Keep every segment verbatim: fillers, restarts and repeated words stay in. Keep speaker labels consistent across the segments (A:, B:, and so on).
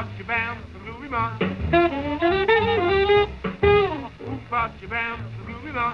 A: bam, the groovy man. Oop, bop, bam, the groovy man.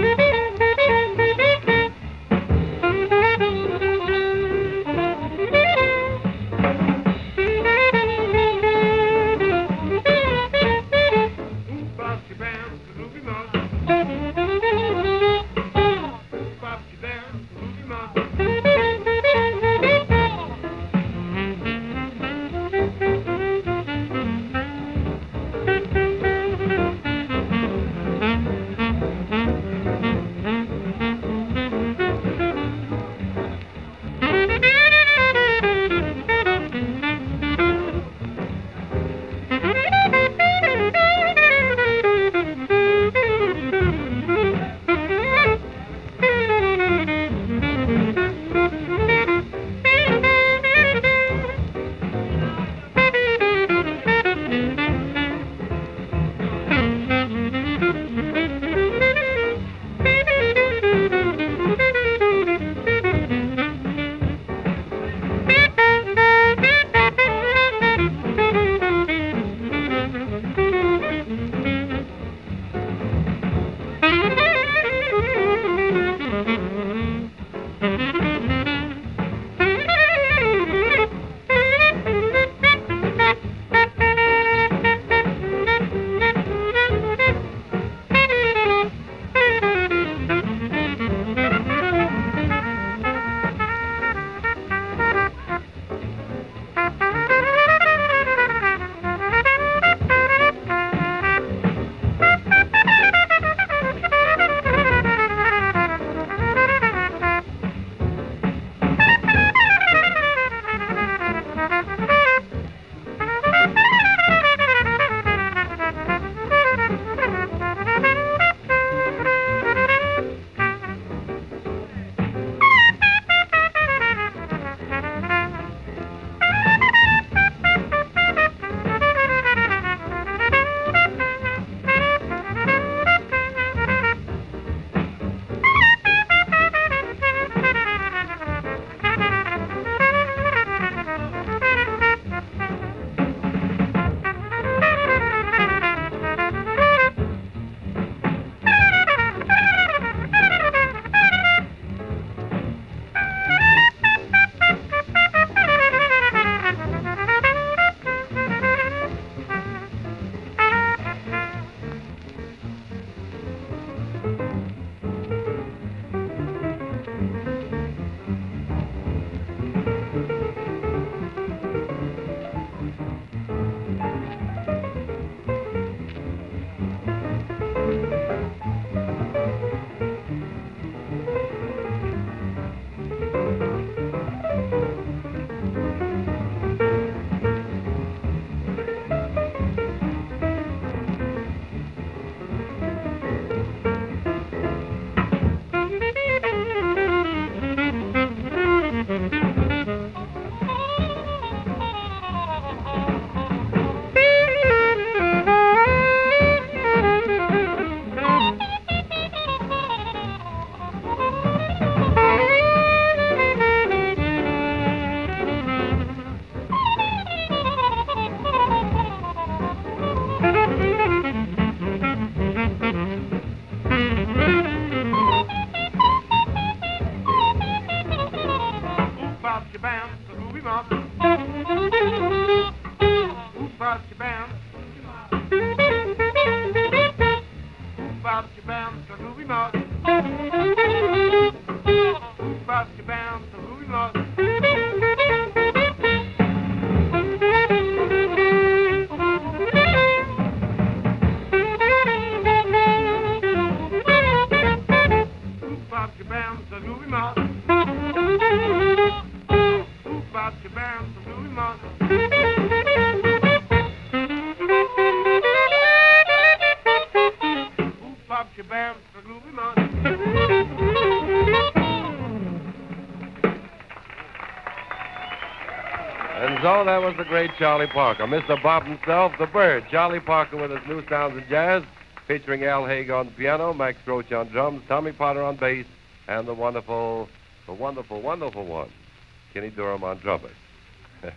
B: And so that was the great Charlie Parker. Mister Bob himself, the Bird. Charlie Parker with his new sounds in jazz, featuring Al Haig on piano, Max Roach on drums, Tommy Potter on bass, and the wonderful, the wonderful, wonderful one, Kenny Dorham on trumpet.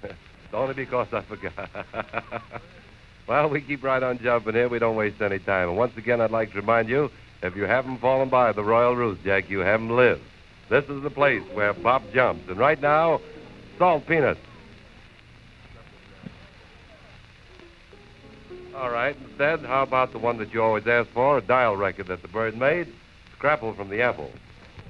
B: Only because I forgot. Well, we keep right on jumping here. We don't waste any time. And once again, I'd like to remind you, if you haven't fallen by the Royal Roost, Jack, you haven't lived. This is the place where Pop jumps. And right now, salt peanuts. All right. Instead, how about the one that you always ask for, a dial record that the bird made? Scrapple from the apple.